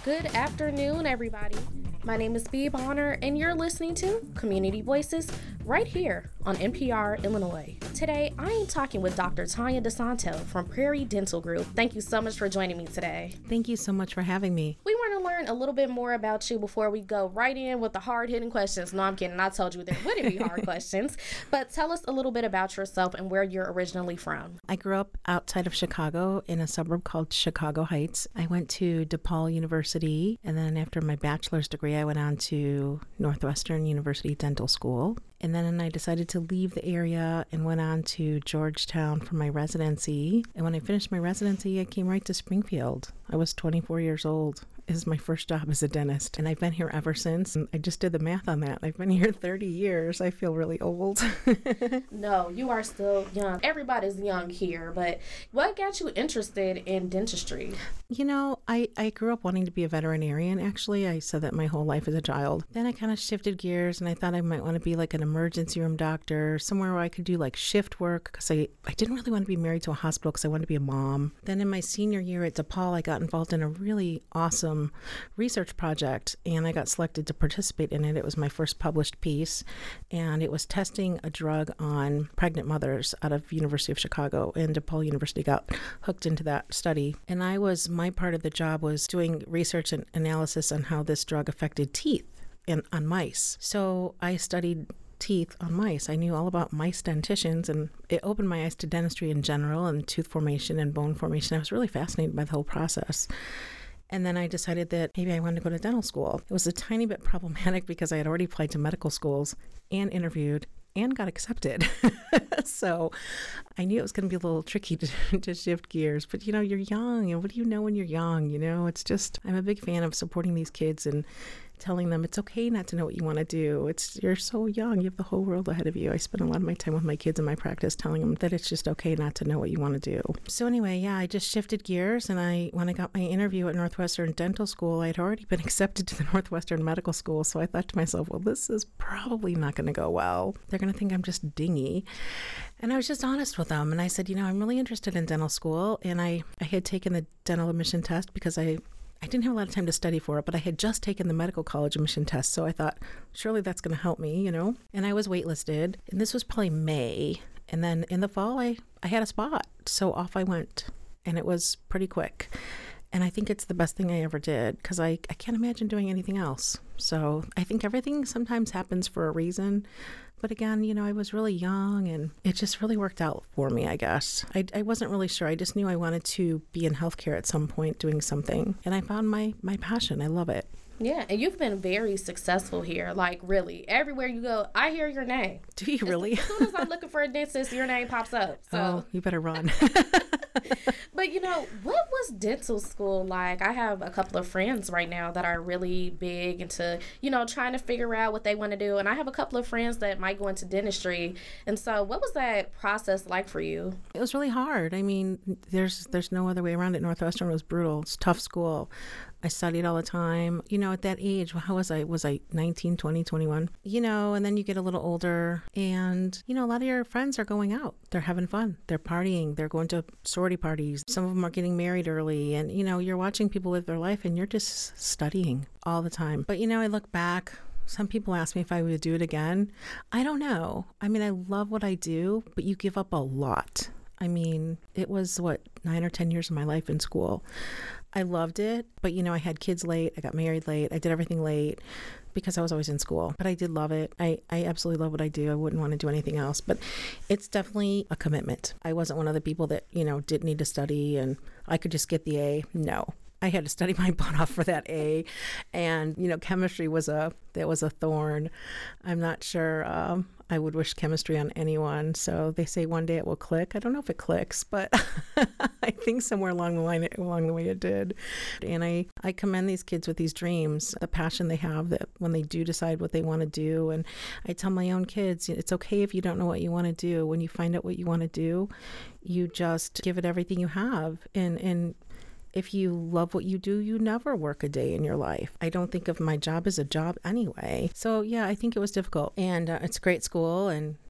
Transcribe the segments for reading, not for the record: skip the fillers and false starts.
Good afternoon, everybody. My name is Bea Bonner, and you're listening to Community Voices right here on NPR Illinois. Today, I am talking with Dr. Tanya DeSanto from Prairie Dental Group. Thank you so much for joining me today. Thank you so much for having me. We want to learn a little bit more about you before we go right in with the hard-hitting questions. No, I'm kidding. I told you there wouldn't be hard questions. But tell us a little bit about yourself and where you're originally from. I grew up outside of Chicago in a suburb called Chicago Heights. I went to DePaul University, and then after my bachelor's degree, I went on to Northwestern University Dental School. And then I decided to leave the area and went on to Georgetown for my residency. And when I finished my residency, I came right to Springfield. I was 24 years old. This is my first job as a dentist, and I've been here ever since. And I just did the math on that. I've been here 30 years. I feel really old. No, you are still young. Everybody's young here, but what got you interested in dentistry? You know, I grew up wanting to be a veterinarian, actually. I said that my whole life as a child. Then I kind of shifted gears, and I thought I might want to be like an emergency room doctor, somewhere where I could do like shift work, because I didn't really want to be married to a hospital because I wanted to be a mom. Then in my senior year at DePaul, I got involved in a really awesome research project, and I got selected to participate in it. It was my first published piece, and it was testing a drug on pregnant mothers out of University of Chicago, and DePaul University got hooked into that study. And my part of the job was doing research and analysis on how this drug affected teeth on mice. So I studied teeth on mice. I knew all about mice dentitions, and it opened my eyes to dentistry in general and tooth formation and bone formation. I was really fascinated by the whole process. And then I decided that maybe I wanted to go to dental school. It was a tiny bit problematic because I had already applied to medical schools and interviewed and got accepted. So I knew it was going to be a little tricky to shift gears. But, you're young. And what do you know when you're young? It's just, I'm a big fan of supporting these kids and telling them it's okay not to know what you want to do. You're so young. You have the whole world ahead of you. I spend a lot of my time with my kids in my practice telling them that it's just okay not to know what you want to do. So anyway, yeah, I just shifted gears, and when I got my interview at Northwestern Dental School, I had already been accepted to the Northwestern Medical School. So I thought to myself, well, this is probably not going to go well. They're going to think I'm just dingy. And I was just honest with them. And I said, I'm really interested in dental school. And I had taken the dental admission test because I didn't have a lot of time to study for it, but I had just taken the medical college admission test. So I thought, surely that's going to help me, And I was waitlisted. And this was probably May. And then in the fall, I had a spot. So off I went. And it was pretty quick. And I think it's the best thing I ever did because I can't imagine doing anything else. So I think everything sometimes happens for a reason. But again, I was really young, and it just really worked out for me, I guess. I wasn't really sure. I just knew I wanted to be in healthcare at some point doing something. And I found my passion. I love it. Yeah, and you've been very successful here. Like, really, everywhere you go, I hear your name. Do you really? As soon as I'm looking for a dentist, your name pops up. So. Oh, you better run. But, what was dental school like? I have a couple of friends right now that are really big into, trying to figure out what they want to do. And I have a couple of friends that might go into dentistry. And so what was that process like for you? It was really hard. I mean, there's no other way around it. Northwestern was brutal. It's a tough school. I studied all the time. At that age, how was I? Was I 19, 20, 21? And then you get a little older and, a lot of your friends are going out. They're having fun. They're partying. They're going to sorority parties. Some of them are getting married early. And, you're watching people live their life and you're just studying all the time. But, I look back. Some people ask me if I would do it again. I don't know. I mean, I love what I do, but you give up a lot. I mean, it was 9 or 10 years of my life in school. I loved it, but I had kids late. I got married late. I did everything late because I was always in school, but I did love it. I absolutely love what I do. I wouldn't want to do anything else, but it's definitely a commitment. I wasn't one of the people that, didn't need to study and I could just get the A. No. I had to study my butt off for that A, and chemistry was a thorn. I'm not sure I would wish chemistry on anyone. So they say one day it will click. I don't know if it clicks, but I think somewhere along the way it did. And I commend these kids with these dreams, the passion they have that when they do decide what they want to do. And I tell my own kids, it's okay if you don't know what you want to do. When you find out what you want to do, you just give it everything you have. And if you love what you do, you never work a day in your life. I don't think of my job as a job anyway. So yeah, I think it was difficult. And it's a great school, and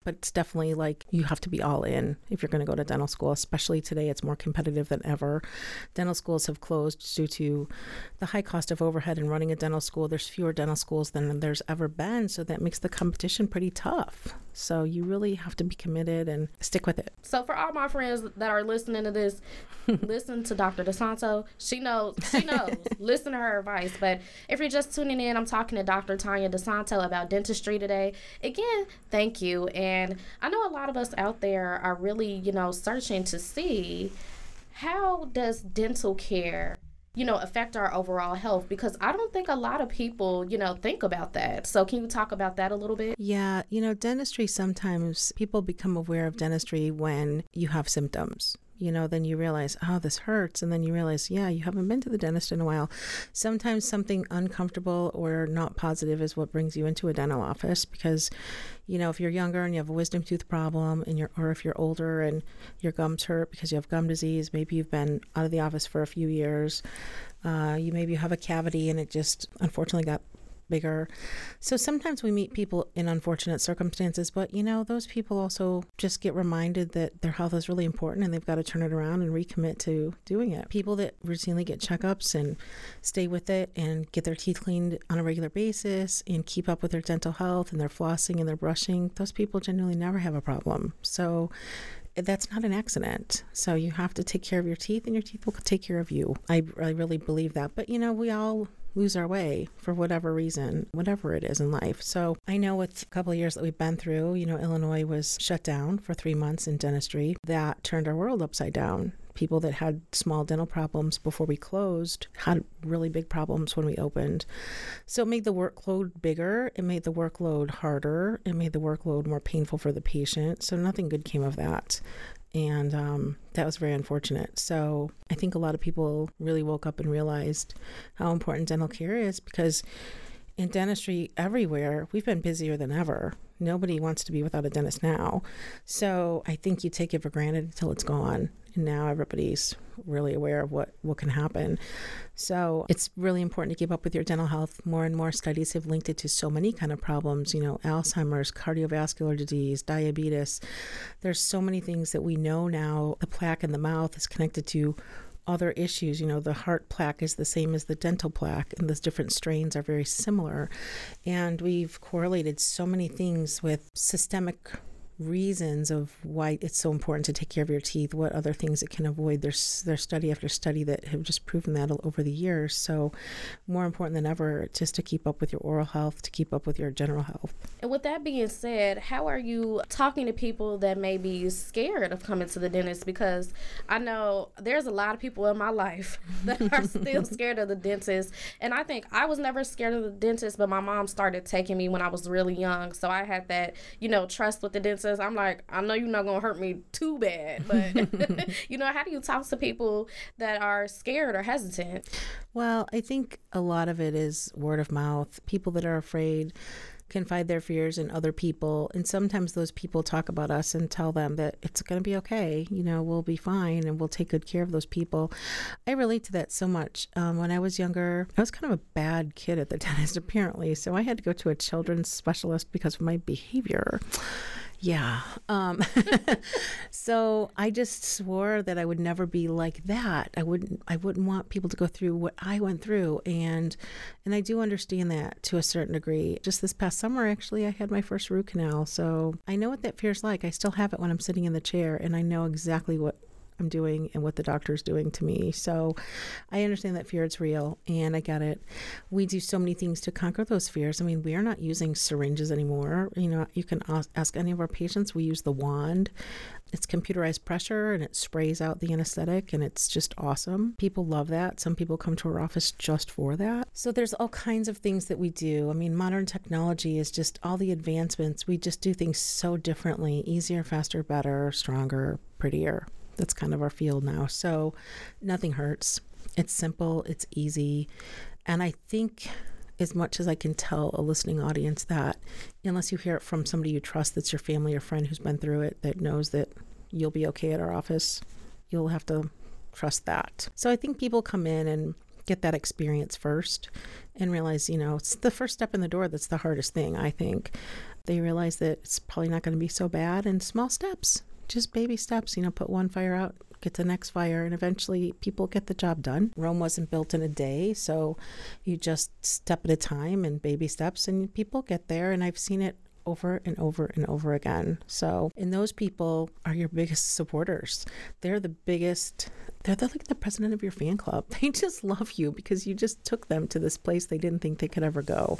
but it's definitely like you have to be all in if you're going to go to dental school, especially today. It's more competitive than ever. Dental schools have closed due to the high cost of overhead and running a dental school. There's fewer dental schools than there's ever been, so that makes the competition pretty tough. So you really have to be committed and stick with it. So for all my friends that are listening to this, listen to Dr. DeSanto. She knows. Listen to her advice. But if you're just tuning in, I'm talking to Dr. Tanya DeSanto about dentistry today. Again, thank you. And I know a lot of us out there are really, searching to see, how does dental care affect our overall health? Because I don't think a lot of people, think about that. So can you talk about that a little bit? Yeah, dentistry, sometimes people become aware of dentistry when you have symptoms. Then you realize, oh, this hurts. And then you realize, yeah, you haven't been to the dentist in a while. Sometimes something uncomfortable or not positive is what brings you into a dental office, because, if you're younger and you have a wisdom tooth problem or if you're older and your gums hurt because you have gum disease, maybe you've been out of the office for a few years, you have a cavity and it just unfortunately got bigger. So sometimes we meet people in unfortunate circumstances, but those people also just get reminded that their health is really important and they've got to turn it around and recommit to doing it. People that routinely get checkups and stay with it and get their teeth cleaned on a regular basis and keep up with their dental health and their flossing and their brushing, those people generally never have a problem. So that's not an accident. So you have to take care of your teeth and your teeth will take care of you. I really believe that. But we all lose our way for whatever reason, whatever it is in life. So I know with a couple of years that we've been through, Illinois was shut down for 3 months in dentistry. That turned our world upside down. People that had small dental problems before we closed had really big problems when we opened. So it made the workload bigger. It made the workload harder. It made the workload more painful for the patient. So nothing good came of that. And that was very unfortunate. So I think a lot of people really woke up and realized how important dental care is, because in dentistry everywhere, we've been busier than ever. Nobody wants to be without a dentist now. So I think you take it for granted until it's gone. And now everybody's really aware of what can happen. So it's really important to keep up with your dental health. More and more studies have linked it to so many kind of problems, Alzheimer's, cardiovascular disease, diabetes. There's so many things that we know now. The plaque in the mouth is connected to other issues. The heart plaque is the same as the dental plaque, and the different strains are very similar. And we've correlated so many things with systemic reasons of why it's so important to take care of your teeth, what other things it can avoid. There's study after study that have just proven that over the years. So more important than ever, just to keep up with your oral health, to keep up with your general health. And with that being said, how are you talking to people that may be scared of coming to the dentist? Because I know there's a lot of people in my life that are still scared of the dentist. And I think I was never scared of the dentist, but my mom started taking me when I was really young. So I had that, trust with the dentist. I'm like, I know you're not going to hurt me too bad, but, how do you talk to people that are scared or hesitant? Well, I think a lot of it is word of mouth. People that are afraid confide their fears in other people. And sometimes those people talk about us and tell them that it's going to be okay. We'll be fine and we'll take good care of those people. I relate to that so much. When I was younger, I was kind of a bad kid at the dentist, apparently. So I had to go to a children's specialist because of my behavior. Yeah. So I just swore that I would never be like that. I wouldn't want people to go through what I went through. And I do understand that to a certain degree. Just this past summer, actually, I had my first root canal. So I know what that feels like. I still have it when I'm sitting in the chair, and I know exactly what I'm doing and what the doctor's doing to me. So I understand that fear is real, and I get it. We do so many things to conquer those fears. I mean, we are not using syringes anymore. You can ask any of our patients. We use the wand. It's computerized pressure, and it sprays out the anesthetic, and it's just awesome. People love that. Some people come to our office just for that. So there's all kinds of things that we do. I mean, modern technology is just all the advancements. We just do things so differently, easier, faster, better, stronger, prettier. That's kind of our field now. So nothing hurts. It's simple. It's easy. And I think, as much as I can tell a listening audience, that unless you hear it from somebody you trust, that's your family or friend who's been through it, that knows that you'll be okay at our office, you'll have to trust that. So I think people come in and get that experience first and realize, it's the first step in the door that's the hardest thing, I think. They realize that it's probably not going to be so bad, and small steps, just baby steps, put one fire out, get the next fire, and eventually people get the job done. Rome wasn't built in a day, so you just step at a time and baby steps, and people get there. And I've seen it over and over and over again. And those people are your biggest supporters. They're like the president of your fan club. They just love you because you just took them to this place they didn't think they could ever go.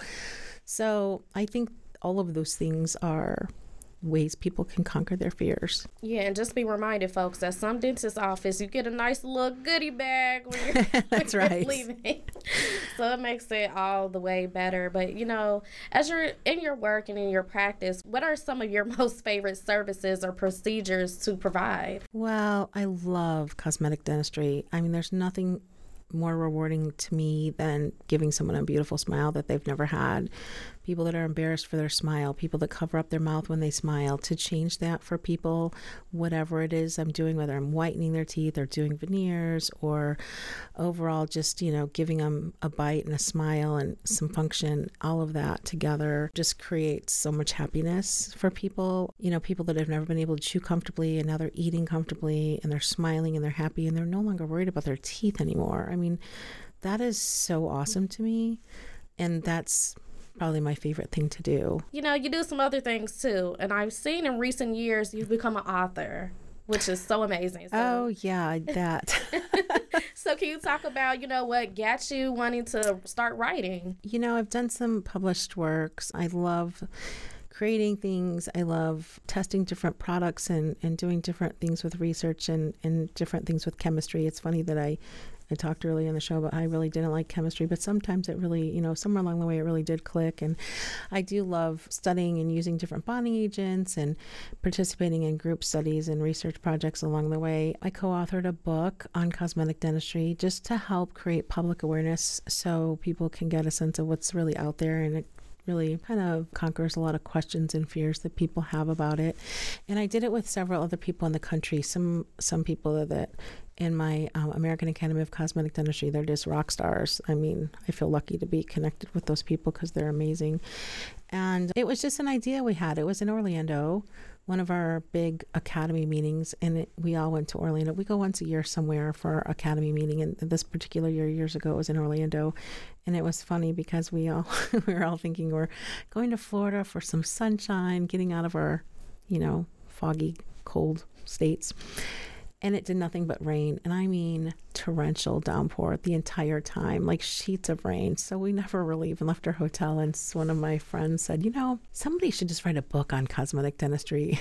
So I think all of those things are ways people can conquer their fears. Yeah, and just be reminded, folks, that some dentist office, you get a nice little goodie bag when you're, That's right. leaving. So it makes it all the way better. But, as you're in your work and in your practice, what are some of your most favorite services or procedures to provide? Well, I love cosmetic dentistry. I mean, there's nothing more rewarding to me than giving someone a beautiful smile that they've never had. People that are embarrassed for their smile, people that cover up their mouth when they smile, to change that for people, whatever it is I'm doing, whether I'm whitening their teeth or doing veneers or overall just, giving them a bite and a smile and some function, all of that together just creates so much happiness for people. People that have never been able to chew comfortably and now they're eating comfortably and they're smiling and they're happy and they're no longer worried about their teeth anymore. I mean, that is so awesome to me. And that's probably my favorite thing to do. You do some other things too. And I've seen in recent years you've become an author, which is so amazing. Oh, yeah, that. So can you talk about, what got you wanting to start writing? I've done some published works. I love creating things. I love testing different products and doing different things with research and different things with chemistry. It's funny that I talked earlier in the show about how I really didn't like chemistry, but sometimes it really, somewhere along the way, it really did click. And I do love studying and using different bonding agents and participating in group studies and research projects along the way. I co-authored a book on cosmetic dentistry just to help create public awareness so people can get a sense of what's really out there, and it really kind of conquers a lot of questions and fears that people have about it. And I did it with several other people in the country. Some people that in my American Academy of Cosmetic Dentistry, they're just rock stars. I mean, I feel lucky to be connected with those people because they're amazing. And it was just an idea we had. It was in Orlando, one of our big academy meetings, and we all went to Orlando. We go once a year somewhere for our academy meeting, and this particular year, years ago, it was in Orlando. And it was funny because we were all thinking we're going to Florida for some sunshine, getting out of our, foggy, cold states. And it did nothing but rain. And I mean torrential downpour the entire time, like sheets of rain. So we never really even left our hotel. And one of my friends said, somebody should just write a book on cosmetic dentistry.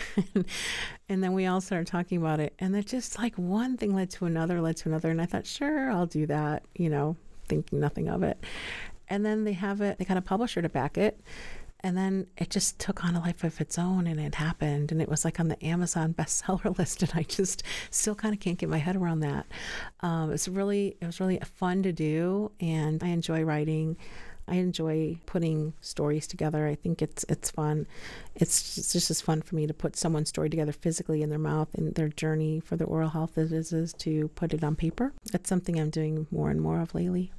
And then we all started talking about it. And it just like one thing led to another. And I thought, sure, I'll do that, thinking nothing of it. And then they got a publisher to back it. And then it just took on a life of its own, and it happened. And it was like on the Amazon bestseller list, and I just still kind of can't get my head around that. It was really fun to do, and I enjoy writing. I enjoy putting stories together. I think it's fun. It's just as fun for me to put someone's story together physically in their mouth and their journey for their oral health as it is to put it on paper. That's something I'm doing more and more of lately.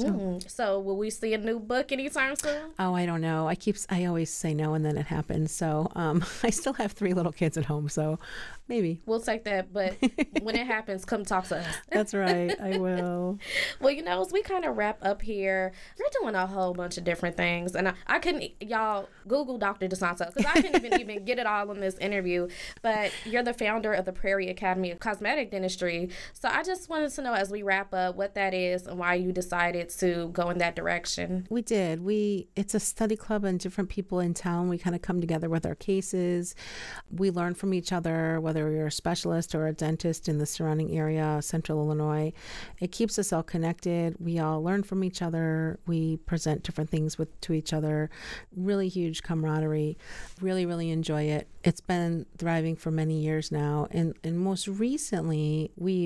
So will we see a new book anytime soon? Oh, I don't know. I always say no, and then it happens. So I still have 3 little kids at home, so maybe. We'll take that, but when it happens, come talk to us. That's right. I will. Well, as we kind of wrap up here, you're doing a whole bunch of different things. And I couldn't, y'all, Google Dr. DeSanto, because I couldn't even get it all in this interview. But you're the founder of the Prairie Academy of Cosmetic Dentistry. So I just wanted to know, as we wrap up, what that is and why you decided to go in that direction. We did. It's a study club, and different people in town, we kind of come together with our cases. We learn from each other, whether you're a specialist or a dentist in the surrounding area, Central Illinois. It keeps us all connected. We all learn from each other. We present different things to each other. Really huge camaraderie. Really, really enjoy it. It's been thriving for many years now. And most recently, we've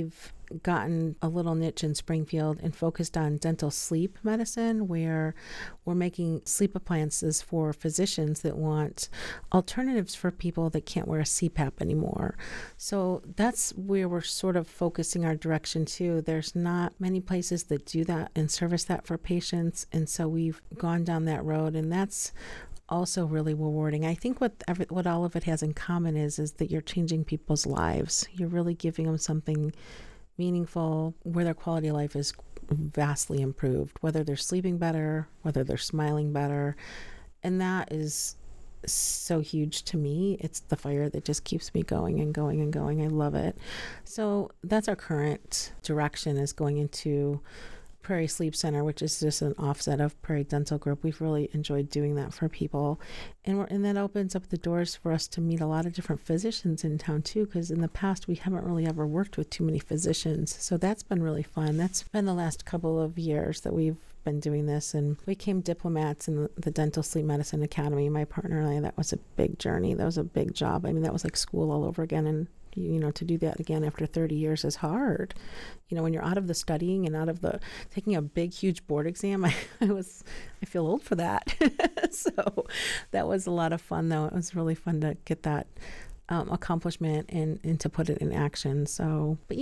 gotten a little niche in Springfield and focused on dental sleep medicine, where we're making sleep appliances for physicians that want alternatives for people that can't wear a CPAP anymore. So that's where we're sort of focusing our direction too. There's not many places that do that and service that for patients. And so we've gone down that road, and that's also really rewarding. I think what all of it has in common is that you're changing people's lives. You're really giving them something meaningful where their quality of life is vastly improved, whether they're sleeping better, whether they're smiling better. And that is so huge to me. It's the fire that just keeps me going and going and going. I love it. So that's our current direction, is going into Prairie Sleep Center, which is just an offset of Prairie Dental Group. We've really enjoyed doing that for people. And that opens up the doors for us to meet a lot of different physicians in town too, because in the past we haven't really ever worked with too many physicians. So that's been really fun. That's been the last couple of years that we've been doing this, and we became diplomats in the Dental Sleep Medicine Academy. My partner and I, that was a big journey. That was a big job. I mean, that was like school all over again, and to do that again after 30 years is hard. When you're out of the studying and out of the taking a big, huge board exam, I feel old for that. So that was a lot of fun, though. It was really fun to get that accomplishment and to put it in action. So, but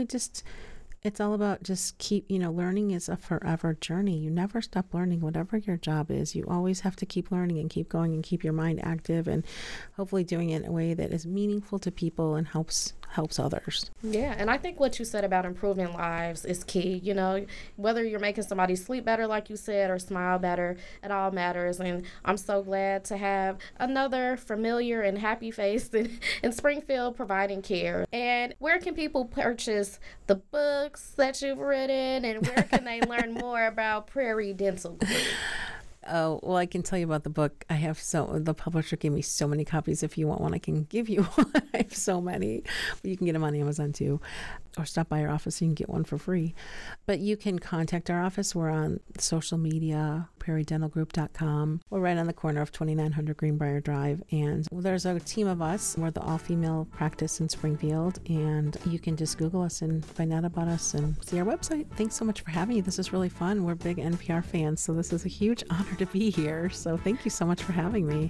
it's all about just learning is a forever journey. You never stop learning, whatever your job is. You always have to keep learning and keep going and keep your mind active, and hopefully doing it in a way that is meaningful to people and helps others. Yeah, and I think what you said about improving lives is key. Whether you're making somebody sleep better, like you said, or smile better, it all matters. And I'm so glad to have another familiar and happy face in Springfield providing care. And where can people purchase the books that you've written, and where can they learn more about Prairie Dental Group? Oh, well, I can tell you about the book. The publisher gave me so many copies. If you want one, I can give you one. I have so many. But you can get them on Amazon too, or stop by our office and you can get one for free. But you can contact our office. We're on social media, prairiedentalgroup.com. We're right on the corner of 2900 Greenbrier Drive. And there's a team of us. We're the all-female practice in Springfield. And you can just Google us and find out about us and see our website. Thanks so much for having me. This is really fun. We're big NPR fans, so this is a huge honor to be here. So thank you so much for having me.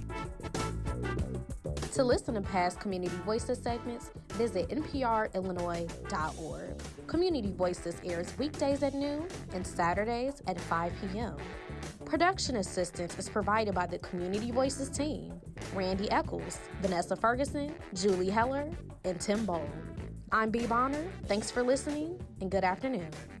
To listen to past Community Voices segments, visit nprillinois.org. Community Voices airs weekdays at noon and Saturdays at 5 p.m. Production assistance is provided by the Community Voices team: Randy Eccles, Vanessa Ferguson, Julie Heller, and Tim Bowl. I'm Bee Bonner. Thanks for listening, and good afternoon.